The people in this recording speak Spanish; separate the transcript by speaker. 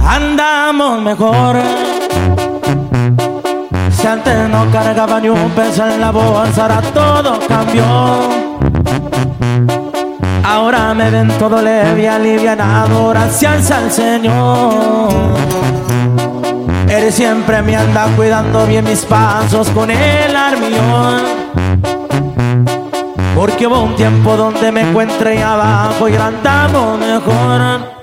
Speaker 1: andamos mejor. Si antes no cargaba ni un peso en la bolsa, ahora todo cambió. Ahora me ven todo leve y alivianado, gracias al Señor. Él siempre me anda cuidando bien mis pasos con el armión. Porque hubo un tiempo donde me encuentré abajo y ahora andamos mejor.